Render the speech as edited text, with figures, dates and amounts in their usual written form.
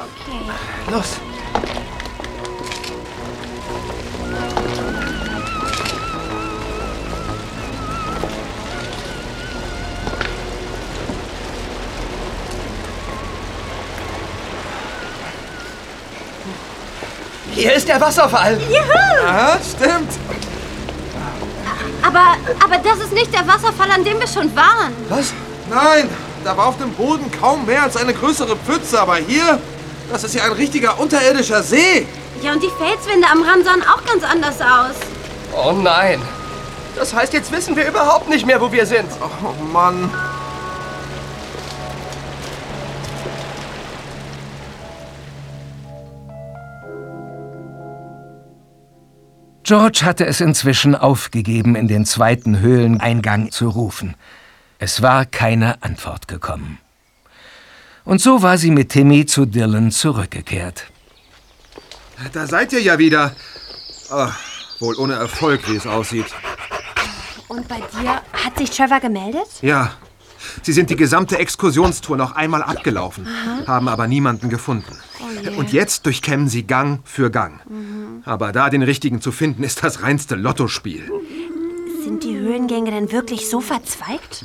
Okay. Los. Hier ist der Wasserfall. Juhu! Aha, stimmt. Aber das ist nicht der Wasserfall, an dem wir schon waren. Was? Nein, da war auf dem Boden kaum mehr als eine größere Pfütze. Aber hier, das ist ja ein richtiger unterirdischer See. Ja, und die Felswände am Rand sahen auch ganz anders aus. Oh nein. Das heißt, jetzt wissen wir überhaupt nicht mehr, wo wir sind. Oh Mann. George hatte es inzwischen aufgegeben, in den zweiten Höhleneingang zu rufen. Es war keine Antwort gekommen. Und so war sie mit Timmy zu Dylan zurückgekehrt. Da seid ihr ja wieder. Ach, wohl ohne Erfolg, wie es aussieht. Und bei dir hat sich Trevor gemeldet? Ja, sie sind die gesamte Exkursionstour noch einmal abgelaufen, haben aber niemanden gefunden. Oh Und jetzt durchkämmen sie Gang für Gang. Aber da den richtigen zu finden, ist das reinste Lottospiel. Sind die Höhlengänge denn wirklich so verzweigt?